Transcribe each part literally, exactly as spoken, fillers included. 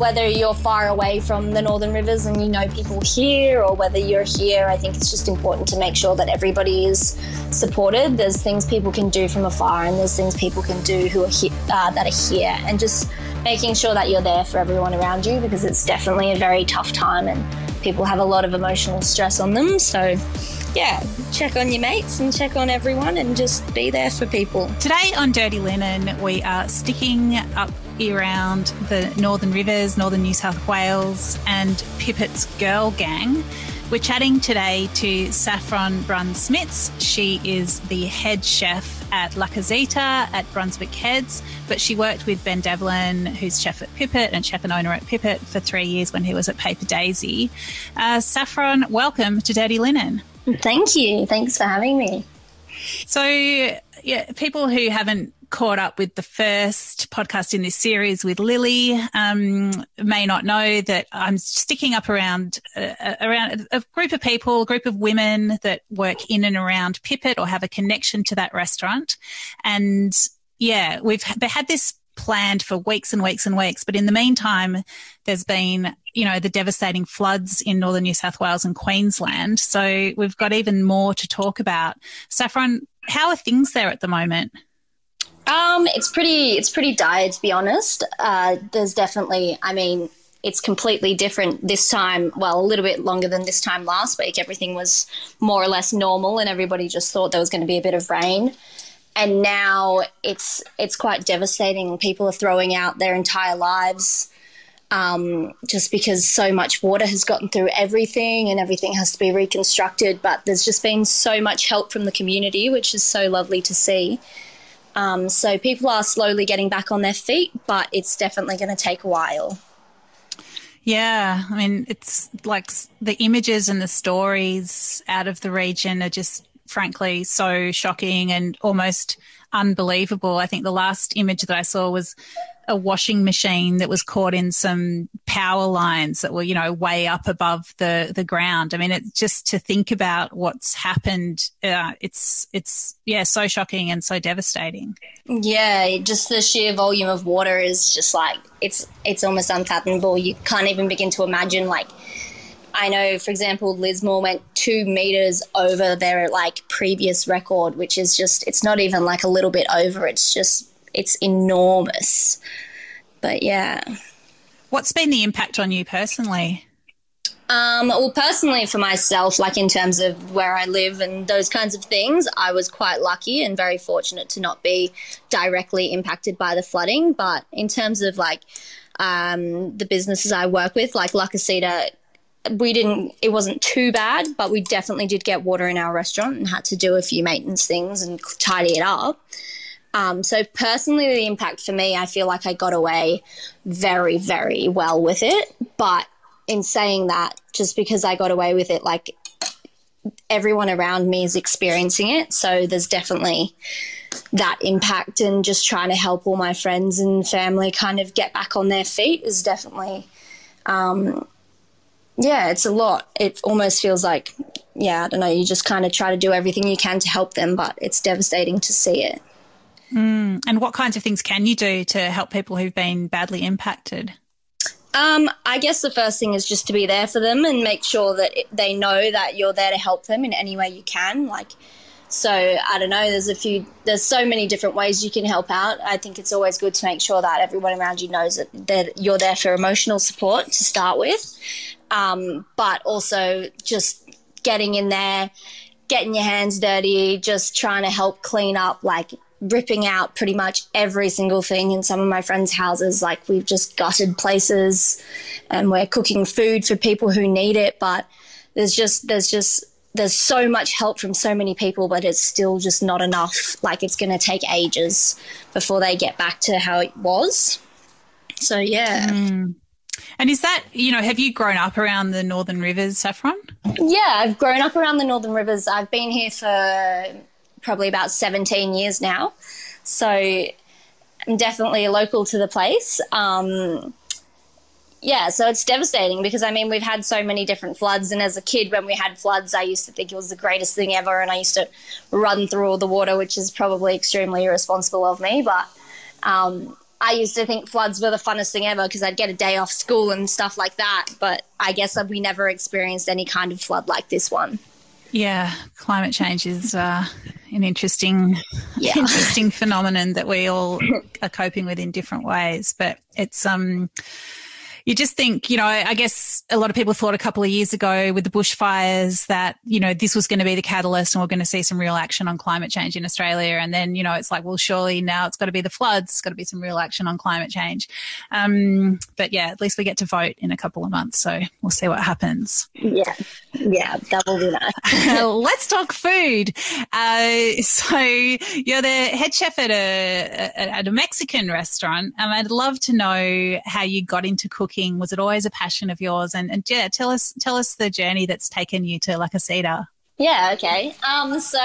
whether you're far away from the Northern Rivers and you know people here, or whether you're here, I think it's just important to make sure that everybody is supported. There's things people can do from afar, and there's things people can do who are he- uh, that are here, and just making sure that you're there for everyone around you, because it's definitely a very tough time and people have a lot of emotional stress on them. So yeah, check on your mates and check on everyone and just be there for people. Today on Dirty Linen, we are sticking up around the Northern Rivers, Northern New South Wales and Pipit's Girl Gang. We're chatting today to Saffron Bruns-Smits. She is the head chef at La Casita at Brunswick Heads, but she worked with Ben Devlin, who's chef at Pipit and chef and owner at Pipit, for three years when he was at Paper Daisy. Uh, Saffron, welcome to Dirty Linen. Thank you. Thanks for having me. So, yeah, people who haven't caught up with the first podcast in this series with Lily um, may not know that I'm sticking up around uh, around a group of people, a group of women that work in and around Pipit or have a connection to that restaurant. And, yeah, we've had this planned for weeks and weeks and weeks. But in the meantime, there's been, you know, the devastating floods in northern New South Wales and Queensland. So we've got even more to talk about. Saffron, how are things there at the moment? Um, it's pretty, it's pretty dire, to be honest. Uh, there's definitely, I mean, it's completely different this time. Well, a little bit longer than this time last week. Everything was more or less normal and everybody just thought there was going to be a bit of rain. And now it's it's quite devastating. People are throwing out their entire lives um, just because so much water has gotten through everything and everything has to be reconstructed. But there's just been so much help from the community, which is so lovely to see. Um, so people are slowly getting back on their feet, but it's definitely going to take a while. Yeah, I mean, it's like the images and the stories out of the region are just frankly so shocking and almost unbelievable. I think the last image that I saw was a washing machine that was caught in some power lines that were, you know, way up above the, the ground. I mean, it's just to think about what's happened. Uh, it's, it's, yeah, so shocking and so devastating. Yeah, just the sheer volume of water is just like, it's, it's almost unfathomable. You can't even begin to imagine, like, I know, for example, Lismore went two metres over their, like, previous record, which is just, it's not even, like, a little bit over. It's just, it's enormous. But, yeah. What's been the impact on you personally? Um, well, personally for myself, like in terms of where I live and those kinds of things, I was quite lucky and very fortunate to not be directly impacted by the flooding. But in terms of, like, um, the businesses I work with, like La Casita, we didn't, it wasn't too bad, but we definitely did get water in our restaurant and had to do a few maintenance things and tidy it up. Um, so personally, the impact for me, I feel like I got away very, very well with it. But in saying that, just because I got away with it, like, everyone around me is experiencing it. So there's definitely that impact, and just trying to help all my friends and family kind of get back on their feet is definitely, um, yeah, it's a lot. It almost feels like, yeah, I don't know, you just kind of try to do everything you can to help them, but it's devastating to see it. Mm. And what kinds of things can you do to help people who've been badly impacted? Um, I guess the first thing is just to be there for them and make sure that it, they know that you're there to help them in any way you can. Like, so I don't know, there's a few, there's so many different ways you can help out. I think it's always good to make sure that everyone around you knows that that you're there for emotional support to start with. Um, but also just getting in there, getting your hands dirty, just trying to help clean up, like ripping out pretty much every single thing in some of my friends' houses. Like, we've just gutted places and we're cooking food for people who need it. But there's just, there's just, there's so much help from so many people, but it's still just not enough. Like, it's going to take ages before they get back to how it was. So, yeah. Mm. And is that, you know, have you grown up around the Northern Rivers, Saffron? Yeah, I've grown up around the Northern Rivers. I've been here for probably about seventeen years now. So I'm definitely local to the place. Um, yeah, so it's devastating because, I mean, we've had so many different floods, and as a kid when we had floods, I used to think it was the greatest thing ever, and I used to run through all the water, which is probably extremely irresponsible of me. But um, I used to think floods were the funnest thing ever because I'd get a day off school and stuff like that. But I guess we never experienced any kind of flood like this one. Yeah, climate change is uh, an interesting, yeah. interesting phenomenon that we all are coping with in different ways. But it's um, you just think, you know, I guess a lot of people thought a couple of years ago with the bushfires that, you know, this was going to be the catalyst and we're going to see some real action on climate change in Australia. And then, you know, it's like, well, surely now it's got to be the floods. It's got to be some real action on climate change. Um, but yeah, at least we get to vote in a couple of months. So we'll see what happens. Yeah. Yeah, that will be nice. Let's talk food. Uh, so you're the head chef at a, at a Mexican restaurant. And I'd love to know how you got into cooking. Was it always a passion of yours? And, and yeah, tell us tell us the journey that's taken you to La Casita. Yeah, okay. Um, so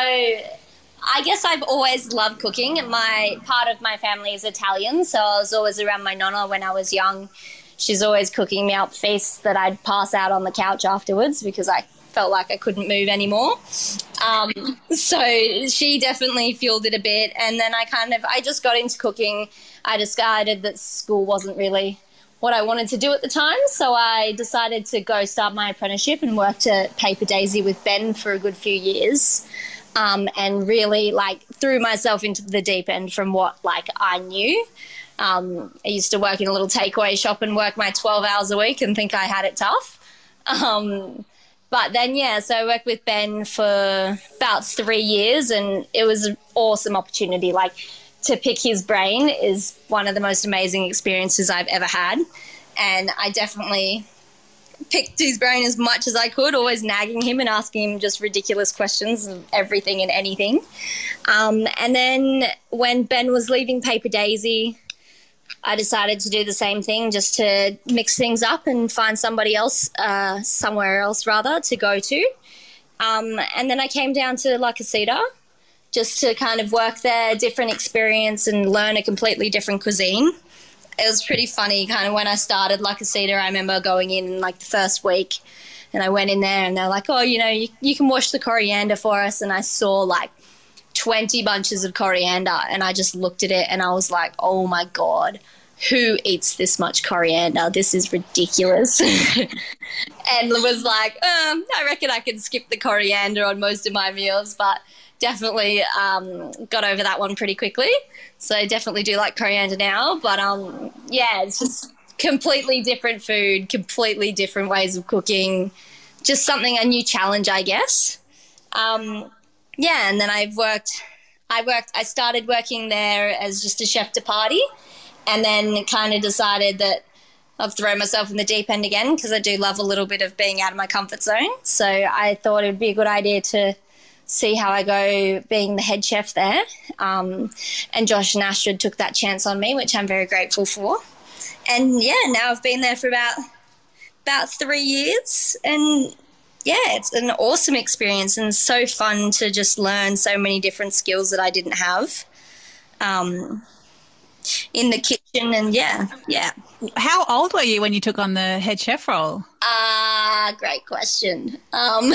I guess I've always loved cooking. My part of my family is Italian, so I was always around my nonna when I was young. She's always cooking me up feasts that I'd pass out on the couch afterwards because I felt like I couldn't move anymore. Um, so she definitely fueled it a bit. And then I kind of, I just got into cooking. I decided that school wasn't really what I wanted to do at the time. So I decided to go start my apprenticeship and worked at Paper Daisy with Ben for a good few years. Um, and really like threw myself into the deep end from what like I knew. Um, I used to work in a little takeaway shop and work my twelve hours a week and think I had it tough. Um, but then, yeah, so I worked with Ben for about three years and it was an awesome opportunity. Like to pick his brain is one of the most amazing experiences I've ever had. And I definitely picked his brain as much as I could, always nagging him and asking him just ridiculous questions of everything and anything. Um, and then when Ben was leaving Paper Daisy, I decided to do the same thing, just to mix things up and find somebody else, uh, somewhere else rather, to go to. Um, and then I came down to La Casita just to kind of work there, different experience and learn a completely different cuisine. It was pretty funny kind of when I started La Casita. I remember going in like the first week and I went in there and they're like, oh, you know, you, you can wash the coriander for us. And I saw like twenty bunches of coriander and I just looked at it and I was like, oh my God, who eats this much coriander? This is ridiculous. And was like, um, I reckon I can skip the coriander on most of my meals, but definitely um, got over that one pretty quickly. So I definitely do like coriander now, but um, yeah, it's just completely different food, completely different ways of cooking, just something, a new challenge, I guess. Um, Yeah, and then I've worked, I worked, I started working there as just a chef de party and then kind of decided that I've thrown myself in the deep end again because I do love a little bit of being out of my comfort zone. So I thought it would be a good idea to see how I go being the head chef there. Um, and Josh and Astrid took that chance on me, which I'm very grateful for. And, yeah, now I've been there for about about three years and yeah, it's an awesome experience and so fun to just learn so many different skills that I didn't have um, in the kitchen. And yeah, yeah. How old were you when you took on the head chef role? Ah, uh, great question. Um,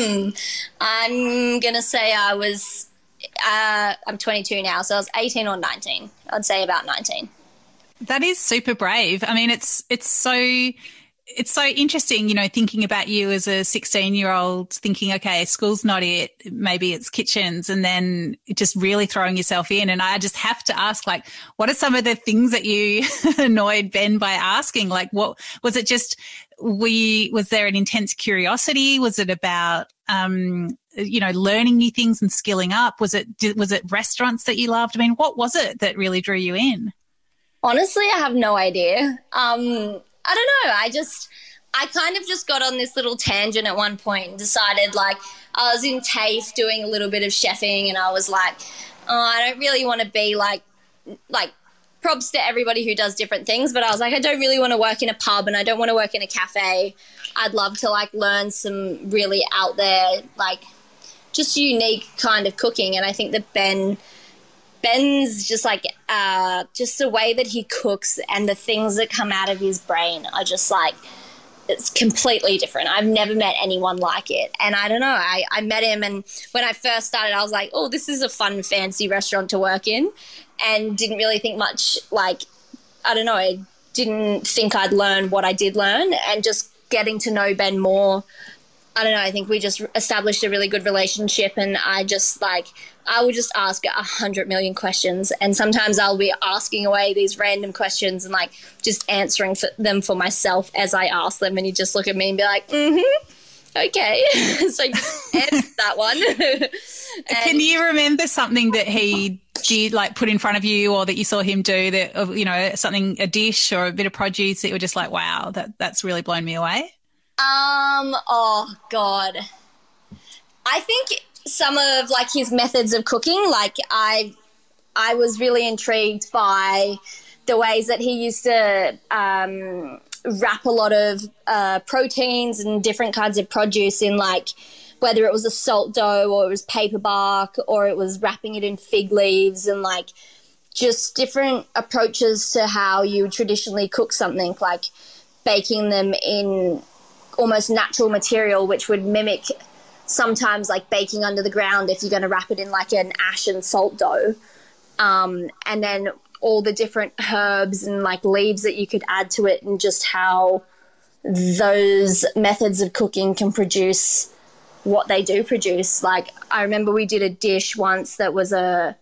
I'm going to say I was, uh, I'm twenty-two now, so I was eighteen or nineteen. I'd say about nineteen. That is super brave. I mean, it's it's so... It's so interesting, you know, thinking about you as a sixteen-year-old, thinking, okay, school's not it, maybe it's kitchens, and then just really throwing yourself in. And I just have to ask, like, what are some of the things that you annoyed Ben by asking? Like, what was it just, we, was there an intense curiosity? Was it about, um, you know, learning new things and skilling up? Was it, was it restaurants that you loved? I mean, what was it that really drew you in? Honestly, I have no idea. Um, I don't know. I just, I kind of just got on this little tangent at one point and decided, like, I was in TAFE doing a little bit of chefing and I was like, oh, I don't really want to be like, like, props to everybody who does different things, but I was like, I don't really want to work in a pub and I don't want to work in a cafe. I'd love to, like, learn some really out there, like, just unique kind of cooking. And I think that Ben... Ben's just like, uh, just the way that he cooks and the things that come out of his brain are just like, it's completely different. I've never met anyone like it. And I don't know, I, I met him and when I first started, I was like, oh, this is a fun, fancy restaurant to work in and didn't really think much like I don't know, I didn't think I'd learn what I did learn, and just getting to know Ben more, I don't know, I think we just established a really good relationship, and I just like, I would just ask a hundred million questions, and sometimes I'll be asking away these random questions and like just answering for them for myself as I ask them, and you just look at me and be like, mm-hmm, okay. So just answer that one. Can you remember something that he did, like put in front of you, or that you saw him do, that, you know, something, a dish or a bit of produce that you were just like, wow, that that's really blown me away? Um, oh God. I think some of like his methods of cooking, like I, I was really intrigued by the ways that he used to um, wrap a lot of uh, proteins and different kinds of produce in, like whether it was a salt dough or it was paper bark or it was wrapping it in fig leaves, and like just different approaches to how you traditionally cook something, like baking them in almost natural material, which would mimic sometimes like baking under the ground if you're going to wrap it in like an ash and salt dough. Um, and then all the different herbs and like leaves that you could add to it, and just how those methods of cooking can produce what they do produce. Like I remember we did a dish once that was a,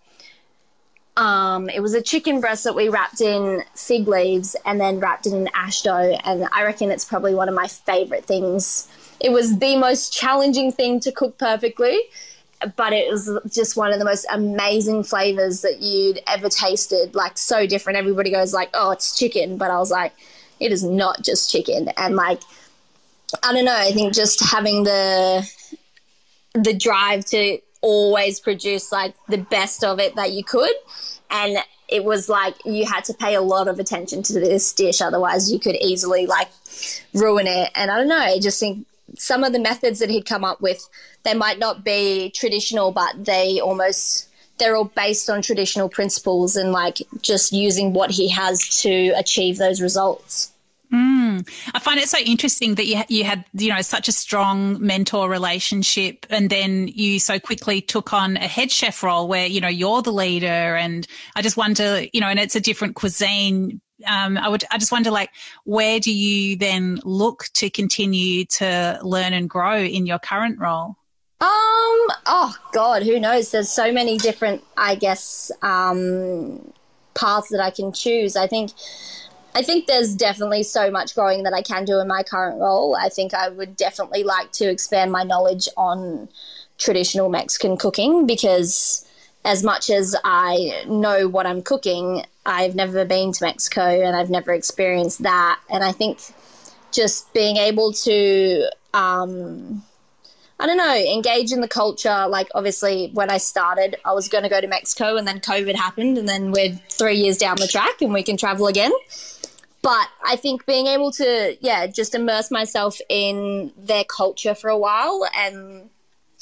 um, it was a chicken breast that we wrapped in fig leaves and then wrapped it in ash dough. And I reckon it's probably one of my favorite things. It was the most challenging thing to cook perfectly, but it was just one of the most amazing flavors that you'd ever tasted. Like so different. Everybody goes like, oh, it's chicken. But I was like, it is not just chicken. And like, I don't know, I think just having the the drive to always produce like the best of it that you could. And it was like you had to pay a lot of attention to this dish, otherwise you could easily like ruin it. And I don't know, I just think some of the methods that he'd come up with, they might not be traditional, but they almost, they're all based on traditional principles and like just using what he has to achieve those results. Mm. I find it so interesting that you you had, you know, such a strong mentor relationship, and then you so quickly took on a head chef role where, you know, you're the leader. And I just wonder, you know, and it's a different cuisine. Um, I would, I just wonder, like, where do you then look to continue to learn and grow in your current role? Um, oh God, who knows? There's so many different, I guess, um, paths that I can choose. I think, I think there's definitely so much growing that I can do in my current role. I think I would definitely like to expand my knowledge on traditional Mexican cooking, because as much as I know what I'm cooking, I've never been to Mexico and I've never experienced that. And I think just being able to, um, I don't know, engage in the culture. Like obviously when I started, I was going to go to Mexico and then COVID happened, and then we're three years down the track and we can travel again. But I think being able to, yeah, just immerse myself in their culture for a while and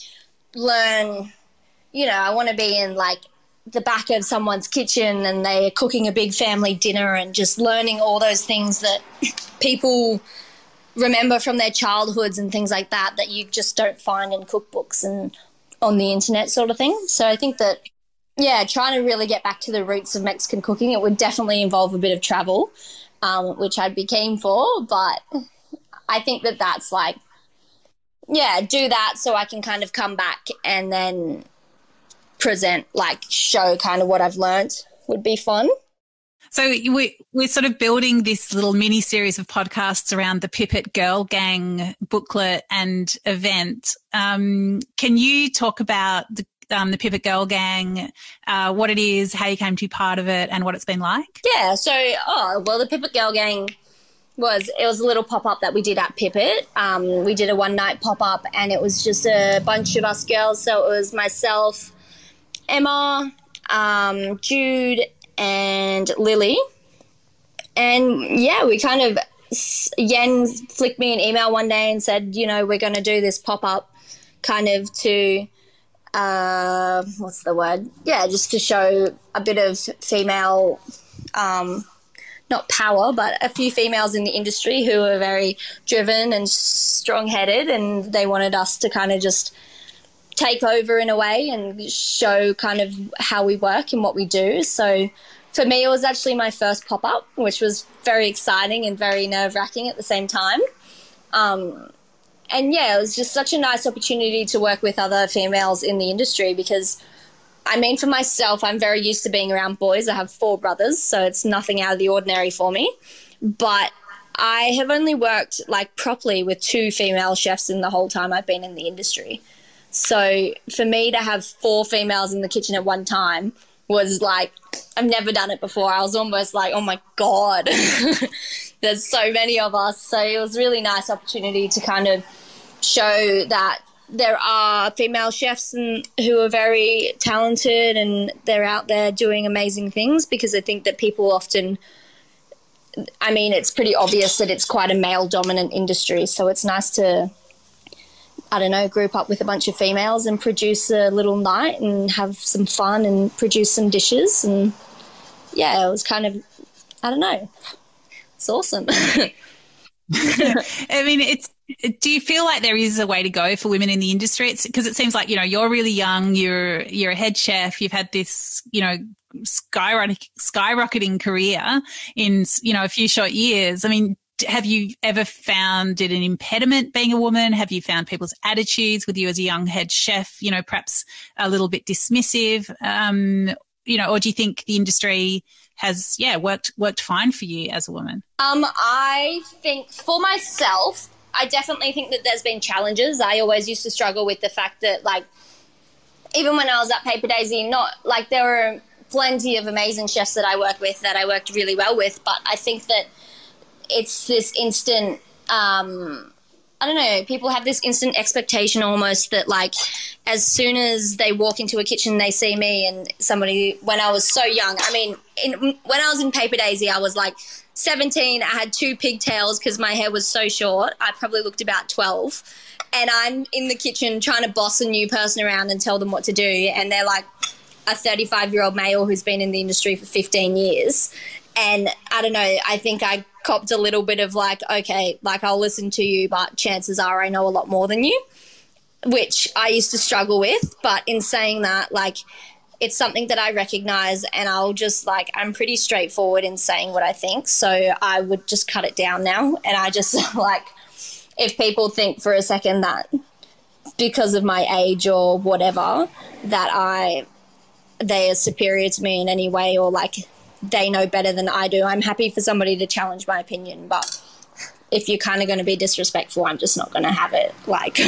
learn, you know, I want to be in like the back of someone's kitchen and they're cooking a big family dinner, and just learning all those things that people remember from their childhoods and things like that, that you just don't find in cookbooks and on the internet sort of thing. So I think that, yeah, trying to really get back to the roots of Mexican cooking, it would definitely involve a bit of travel. Um, which I'd be keen for, but I think that that's like, yeah, do that so I can kind of come back and then present, like show kind of what I've learned would be fun. So we, we're sort of building this little mini series of podcasts around the Pip It Girl Gang booklet and event. Um, can you talk about the Um, the Pip It Girl Gang, uh, what it is, how you came to be part of it, and what it's been like? Yeah, so, oh, well, the Pip It Girl Gang was, it was a little pop-up that we did at Pip It. Um, we did a one-night pop-up, and it was just a bunch of us girls. So it was myself, Emma, um, Jude, and Lily. And, yeah, we kind of, Yen flicked me an email one day and said, you know, we're going to do this pop-up kind of to... Uh, what's the word? Yeah, just to show a bit of female, um, not power, but a few females in the industry who are very driven and strong-headed, and they wanted us to kind of just take over in a way and show kind of how we work and what we do. So for me, it was actually my first pop-up, which was very exciting and very nerve-wracking at the same time. Um, and, yeah, it was just such a nice opportunity to work with other females in the industry because, I mean, for myself, I'm very used to being around boys. I have four brothers, so it's nothing out of the ordinary for me. But I have only worked, like, properly with two female chefs in the whole time I've been in the industry. So for me to have four females in the kitchen at one time was like, I've never done it before. I was almost like, oh my God, there's so many of us. So it was a really nice opportunity to kind of show that there are female chefs and, who are very talented and they're out there doing amazing things, because I think that people often, I mean, it's pretty obvious that it's quite a male-dominant industry. So it's nice to, I don't know, group up with a bunch of females and produce a little night and have some fun and produce some dishes. And, yeah, it was kind of, I don't know, it's awesome. I mean, it's, do you feel like there is a way to go for women in the industry? It's because it seems like, you know, you're really young, you're you're a head chef, you've had this, you know, skyrocketing, skyrocketing career in, you know, a few short years. I mean, have you ever found it an impediment being a woman? Have you found people's attitudes with you as a young head chef, you know, perhaps a little bit dismissive, um, you know, or do you think the industry has, yeah, worked worked fine for you as a woman? Um, I think for myself, I definitely think that there's been challenges. I always used to struggle with the fact that, like, even when I was at Paper Daisy, not like there were plenty of amazing chefs that I worked with that I worked really well with, but I think that it's this instant, um, I don't know, people have this instant expectation almost that, like, as soon as they walk into a kitchen, they see me and somebody, when I was so young, I mean, in, when I was in Paper Daisy, I was like seventeen, I had two pigtails because my hair was so short. I probably looked about twelve. And I'm in the kitchen trying to boss a new person around and tell them what to do. And they're like a thirty-five-year-old male who's been in the industry for fifteen years. And I don't know, I think I copped a little bit of like, okay, like I'll listen to you, but chances are I know a lot more than you, which I used to struggle with. But in saying that, like, it's something that I recognize, and I'll just, like, I'm pretty straightforward in saying what I think. So I would just cut it down now. And I just, like, if people think for a second that because of my age or whatever, that I, they are superior to me in any way, or like they know better than I do, I'm happy for somebody to challenge my opinion. But if you're kind of going to be disrespectful, I'm just not going to have it. Like,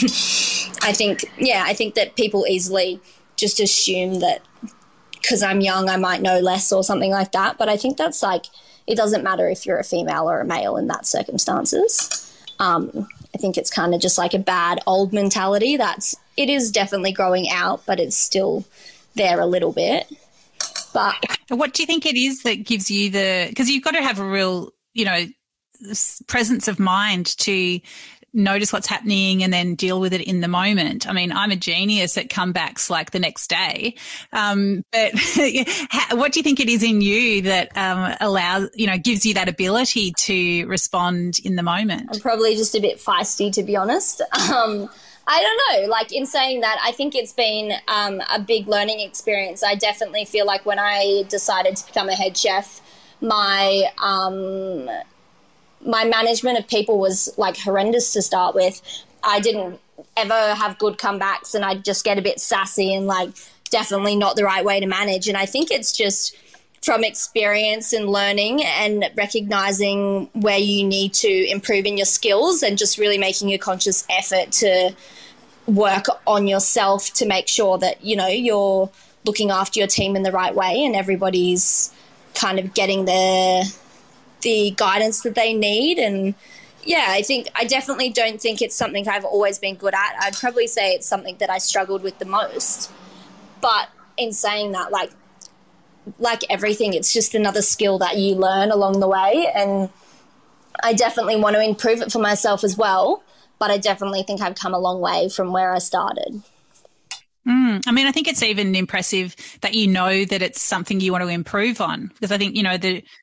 I think, yeah, I think that people easily just assume that because I'm young, I might know less or something like that. But I think that's like, it doesn't matter if you're a female or a male in that circumstances. Um, I think it's kind of just like a bad old mentality that's, it is definitely growing out, but it's still there a little bit. But what do you think it is that gives you the, because you've got to have a real, you know, presence of mind to notice what's happening and then deal with it in the moment. I mean, I'm a genius at comebacks like the next day. Um, but what do you think it is in you that um, allows, you know, gives you that ability to respond in the moment? I'm probably just a bit feisty, to be honest. Um, I don't know. Like, in saying that, I think it's been um, a big learning experience. I definitely feel like when I decided to become a head chef, my um, my management of people was like horrendous to start with. I didn't ever have good comebacks, and I'd just get a bit sassy and like definitely not the right way to manage. And I think it's just from experience and learning and recognizing where you need to improve in your skills and just really making a conscious effort to work on yourself to make sure that, you know, you're looking after your team in the right way and everybody's kind of getting their the guidance that they need. And yeah, I think I definitely don't think it's something I've always been good at. I'd probably say it's something that I struggled with the most. But in saying that, like like everything, it's just another skill that you learn along the way, and I definitely want to improve it for myself as well, but I definitely think I've come a long way from where I started. Mm, I mean, I think it's even impressive that you know that it's something you want to improve on, because I think, you know, the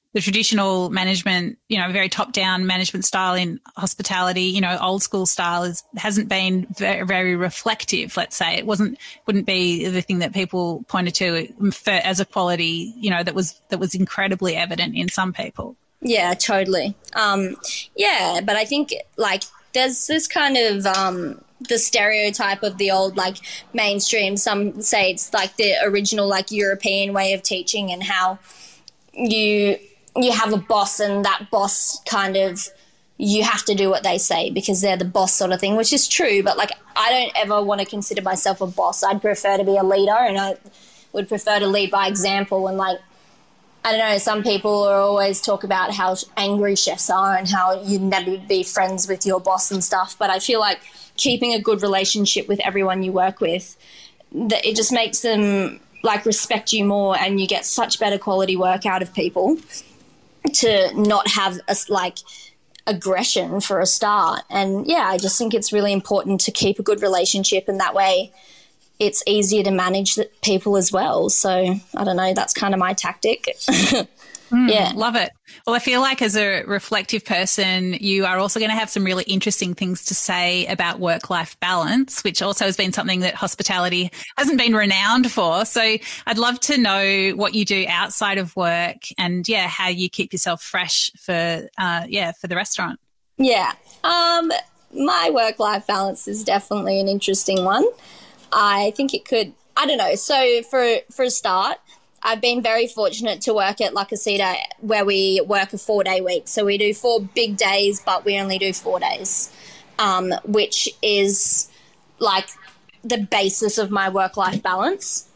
the traditional management, you know, very top-down management style in hospitality, you know, old school style is hasn't been very, very reflective. Let's say it wasn't wouldn't be the thing that people pointed to for, as a quality, you know, that was that was incredibly evident in some people. Yeah, totally. Um, yeah, but I think like there's this kind of um, the stereotype of the old like mainstream. Some say it's like the original like European way of teaching, and how you you have a boss, and that boss kind of, you have to do what they say because they're the boss sort of thing, which is true. But like, I don't ever want to consider myself a boss. I'd prefer to be a leader, and I would prefer to lead by example. And like, I don't know, some people are always talk about how angry chefs are and how you never be friends with your boss and stuff. But I feel like keeping a good relationship with everyone you work with, that it just makes them like respect you more, and you get such better quality work out of people to not have a, like aggression for a start. And yeah, I just think it's really important to keep a good relationship, and that way it's easier to manage the people as well. So I don't know, that's kind of my tactic. Mm, yeah. Love it. Well, I feel like as a reflective person, you are also going to have some really interesting things to say about work-life balance, which also has been something that hospitality hasn't been renowned for. So I'd love to know what you do outside of work, and yeah, how you keep yourself fresh for, uh, yeah, for the restaurant. Yeah. Um, my work-life balance is definitely an interesting one. I think it could, I don't know. So for, for a start, I've been very fortunate to work at La Casita, where we work a four-day week. So we do four big days, but we only do four days, um, which is like the basis of my work-life balance.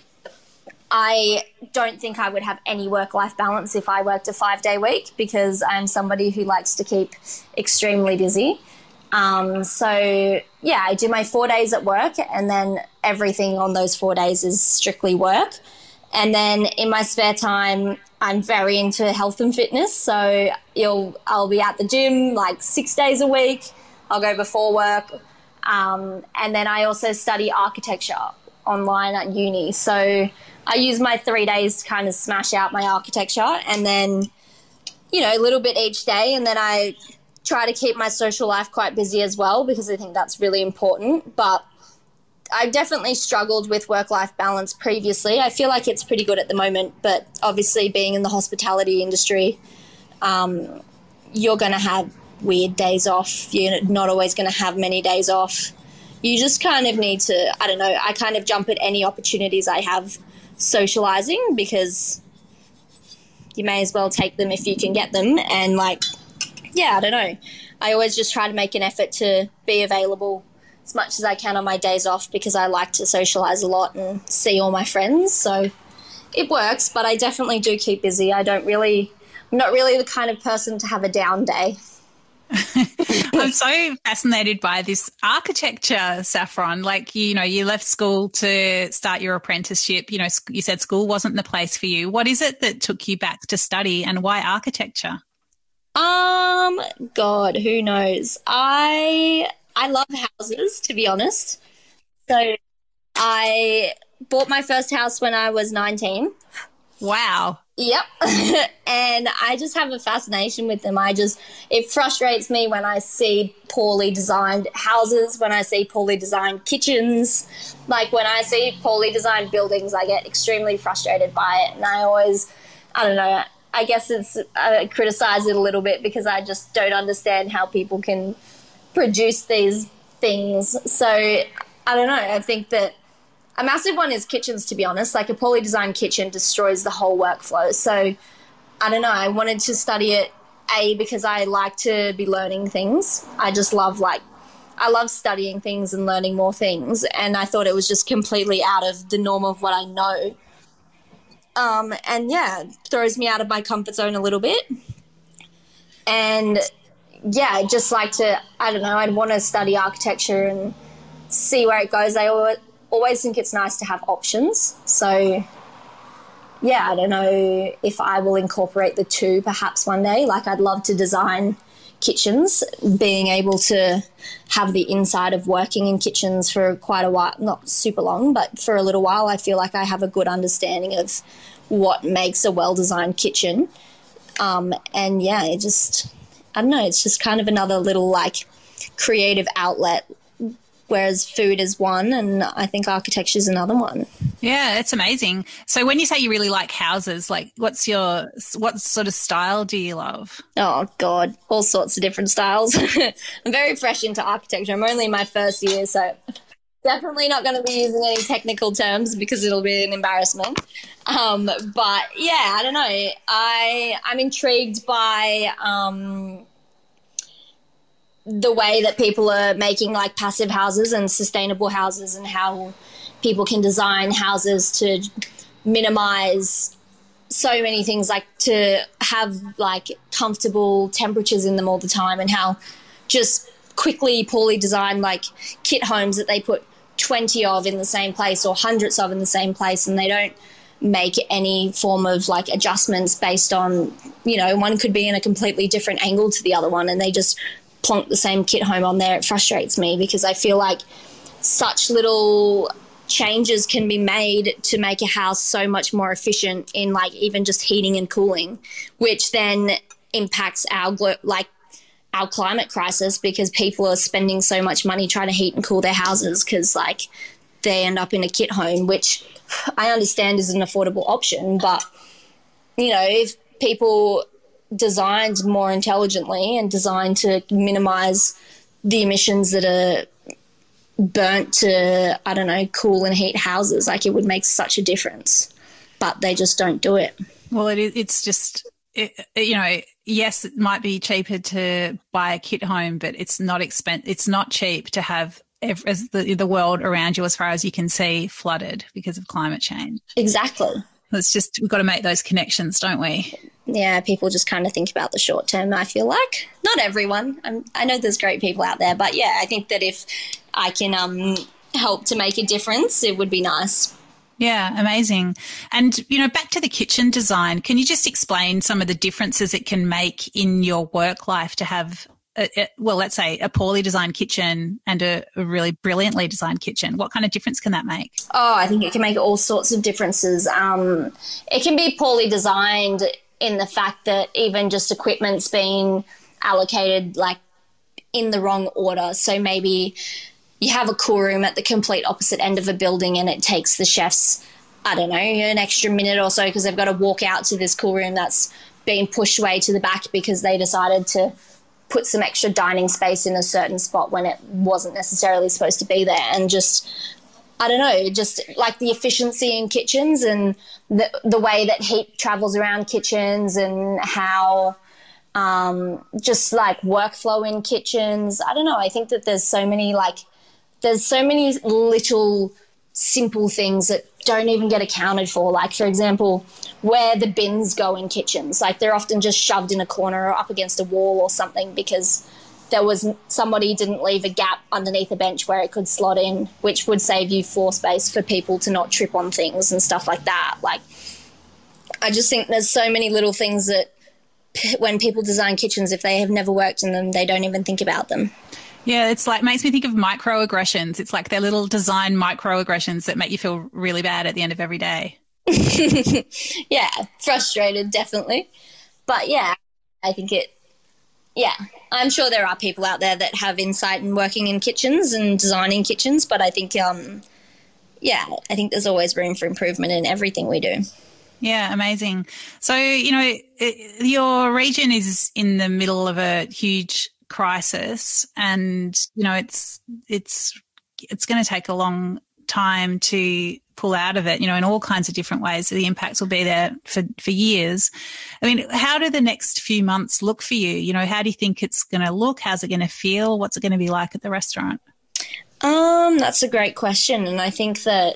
I don't think I would have any work-life balance if I worked a five-day week, because I'm somebody who likes to keep extremely busy. Um, so, yeah, I do my four days at work, and then everything on those four days is strictly work. And then in my spare time, I'm very into health and fitness. So you'll, I'll be at the gym like six days a week. I'll go before work. Um, and then I also study architecture online at uni. So I use my three days to kind of smash out my architecture, and then, you know, a little bit each day. And then I try to keep my social life quite busy as well, because I think that's really important. But I definitely struggled with work-life balance previously. I feel like it's pretty good at the moment, but obviously being in the hospitality industry, um, you're going to have weird days off. You're not always going to have many days off. You just kind of need to, I don't know, I kind of jump at any opportunities I have socializing, because you may as well take them if you can get them. And like, yeah, I don't know. I always just try to make an effort to be available as much as I can on my days off, because I like to socialize a lot and see all my friends. So it works, but I definitely do keep busy. I don't really, I'm not really the kind of person to have a down day. I'm so fascinated by this architecture, Saffron. Like, you know, you left school to start your apprenticeship. You know, you said school wasn't the place for you. What is it that took you back to study, and why architecture? Um, God, who knows? I... I love houses, to be honest. So I bought my first house when I was nineteen. Wow. Yep. And I just have a fascination with them. I just, it frustrates me when I see poorly designed houses, when I see poorly designed kitchens. Like when I see poorly designed buildings, I get extremely frustrated by it. And I always, I don't know, I guess it's, I criticize it a little bit, because I just don't understand how people can produce these things. So I don't know, I think that a massive one is kitchens, to be honest. Like a poorly designed kitchen destroys the whole workflow. So I don't know, I wanted to study it, A, because I like to be learning things. I just love like I love studying things and learning more things, and I thought it was just completely out of the norm of what I know. Um, and yeah, it throws me out of my comfort zone a little bit. And yeah, I'd just like to, I don't know, I'd want to study architecture and see where it goes. I always, always think it's nice to have options. So, yeah, I don't know if I will incorporate the two perhaps one day. Like, I'd love to design kitchens, being able to have the inside of working in kitchens for quite a while, not super long, but for a little while. I feel like I have a good understanding of what makes a well-designed kitchen. Um, and yeah, it just, I don't know, it's just kind of another little like creative outlet, whereas food is one and I think architecture is another one. Yeah, it's amazing. So when you say you really like houses, like what's your, what sort of style do you love? Oh, God, all sorts of different styles. I'm very fresh into architecture. I'm only in my first year, so definitely not going to be using any technical terms because it'll be an embarrassment. Um, but, yeah, I don't know. I, I'm intrigued by um, the way that people are making, like, passive houses and sustainable houses and how people can design houses to minimize so many things, like to have like comfortable temperatures in them all the time, and how just quickly poorly designed like kit homes that they put twenty of in the same place or hundreds of in the same place, and they don't make any form of like adjustments based on, you know, one could be in a completely different angle to the other one and they just plonk the same kit home on there. It frustrates me because I feel like such little changes can be made to make a house so much more efficient in like even just heating and cooling, which then impacts our like our climate crisis because people are spending so much money trying to heat and cool their houses because like they end up in a kit home, which I understand is an affordable option, but you know, if people designed more intelligently and designed to minimize the emissions that are burnt to, I don't know, cool and heat houses, like it would make such a difference, but they just don't do it. Well, it is, it's just, it, you know, yes, it might be cheaper to buy a kit home, but it's not expen- It's not cheap to have every, as the, the world around you, as far as you can see, flooded because of climate change. Exactly. It's just, we've got to make those connections, don't we? Yeah, people just kind of think about the short term, I feel like. Not everyone. I'm, I know there's great people out there, but yeah, I think that if I can um, help to make a difference, it would be nice. Yeah, amazing. And, you know, back to the kitchen design, can you just explain some of the differences it can make in your work life to have, a, a, well, let's say a poorly designed kitchen and a, a really brilliantly designed kitchen? What kind of difference can that make? Oh, I think it can make all sorts of differences. Um, it can be poorly designed in the fact that even just equipment's been allocated like in the wrong order. So maybe you have a cool room at the complete opposite end of a building and it takes the chefs, I don't know, an extra minute or so because they've got to walk out to this cool room that's been pushed way to the back because they decided to put some extra dining space in a certain spot when it wasn't necessarily supposed to be there. And just, I don't know, just like the efficiency in kitchens and the the way that heat travels around kitchens and how um, just like workflow in kitchens. I don't know. I think that there's so many like, there's so many little simple things that don't even get accounted for. Like, for example, where the bins go in kitchens. Like they're often just shoved in a corner or up against a wall or something because there was somebody didn't leave a gap underneath a bench where it could slot in, which would save you floor space for people to not trip on things and stuff like that. Like, I just think there's so many little things that when people design kitchens, if they have never worked in them, they don't even think about them. Yeah, it's like, makes me think of microaggressions. It's like they're little design microaggressions that make you feel really bad at the end of every day. Yeah, frustrated, definitely. But yeah, I think it, yeah, I'm sure there are people out there that have insight in working in kitchens and designing kitchens, but I think, um, yeah, I think there's always room for improvement in everything we do. Yeah, amazing. So, you know, it, your region is in the middle of a huge crisis and, you know, it's, it's, it's going to take a long time to pull out of it, you know, in all kinds of different ways. So the impacts will be there for, for years. I mean, how do the next few months look for you? You know, how do you think it's going to look? How's it going to feel? What's it going to be like at the restaurant? Um, that's a great question. And I think that,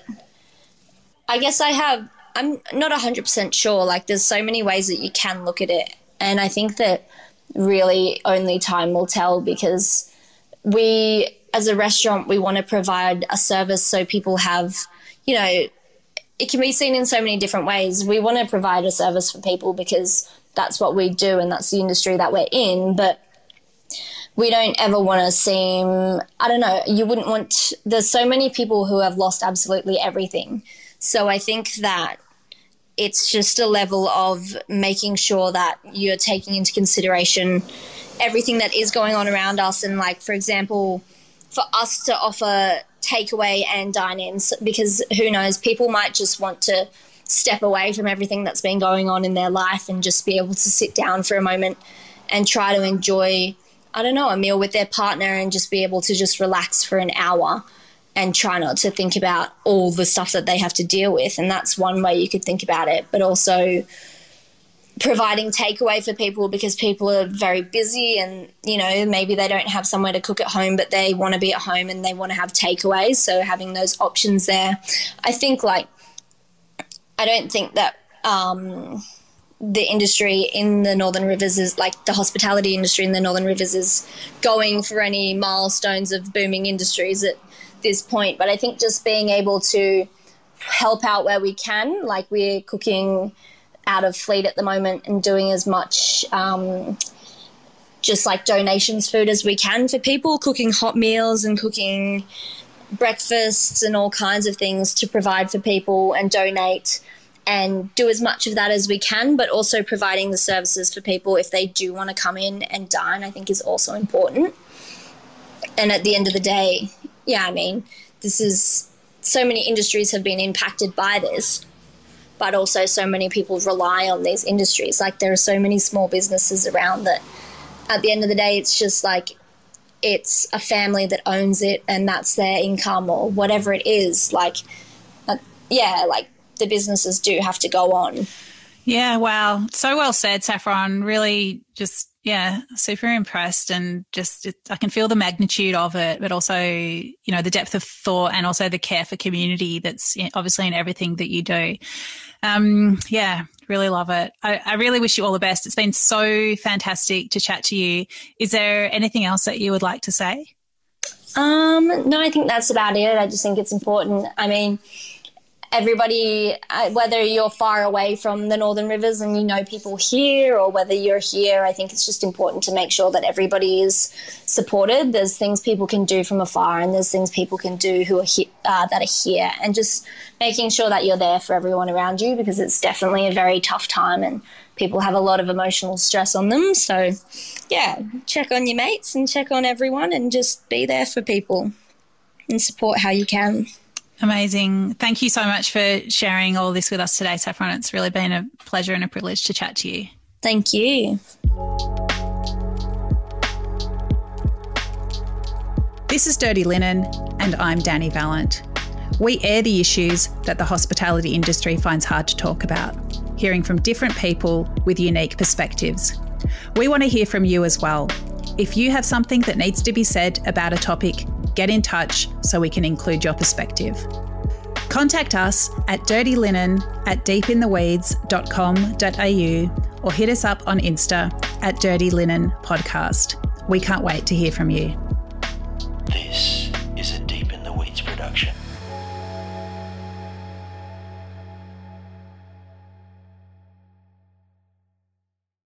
I guess I have, I'm not one hundred percent sure. Like there's so many ways that you can look at it. And I think that really only time will tell because we, as a restaurant, we want to provide a service so people have, you know, it can be seen in so many different ways. We want to provide a service for people because that's what we do and that's the industry that we're in. But we don't ever want to seem, I don't know, you wouldn't want, there's so many people who have lost absolutely everything. So I think that it's just a level of making sure that you're taking into consideration everything that is going on around us. And like, for example, for us to offer takeaway and dine-ins, because who knows, people might just want to step away from everything that's been going on in their life and just be able to sit down for a moment and try to enjoy, I don't know, a meal with their partner and just be able to just relax for an hour and try not to think about all the stuff that they have to deal with. And that's one way you could think about it. But also providing takeaway for people, because people are very busy and, you know, maybe they don't have somewhere to cook at home, but they want to be at home and they want to have takeaways. So having those options there, I think like, I don't think that um, the industry in the Northern Rivers is like the hospitality industry in the Northern Rivers is going for any milestones of booming industries at this point. But I think just being able to help out where we can, like we're cooking out of Fleet at the moment and doing as much um, just like donations food as we can for people, cooking hot meals and cooking breakfasts and all kinds of things to provide for people and donate and do as much of that as we can, but also providing the services for people if they do want to come in and dine, I think is also important. And at the end of the day, yeah, I mean, this is, so many industries have been impacted by this, but also so many people rely on these industries. Like there are so many small businesses around that at the end of the day, it's just like, it's a family that owns it and that's their income or whatever it is. Like, uh, yeah, like the businesses do have to go on. Yeah, wow. So well said, Saffron. Really just, yeah, super impressed, and just it, I can feel the magnitude of it, but also, you know, the depth of thought and also the care for community that's obviously in everything that you do. Um, yeah, really love it. I, I really wish you all the best. It's been so fantastic to chat to you. Is there anything else that you would like to say? Um, no, I think that's about it. I just think it's important. I mean, everybody, uh, whether you're far away from the Northern Rivers and you know people here, or whether you're here, I think it's just important to make sure that everybody is supported. There's things people can do from afar and there's things people can do who are he- uh, that are here, and just making sure that you're there for everyone around you, because it's definitely a very tough time and people have a lot of emotional stress on them. So, yeah, check on your mates and check on everyone and just be there for people and support how you can. Amazing. Thank you so much for sharing all this with us today, Saffron. It's really been a pleasure and a privilege to chat to you. Thank you. This is Dirty Linen, and I'm Danny Vallant. We air the issues that the hospitality industry finds hard to talk about, hearing from different people with unique perspectives. We want to hear from you as well. If you have something that needs to be said about a topic, get in touch so we can include your perspective. Contact us at dirtylinen at deepintheweeds dot com dot a u or hit us up on Insta at Dirty Linen Podcast. We can't wait to hear from you. This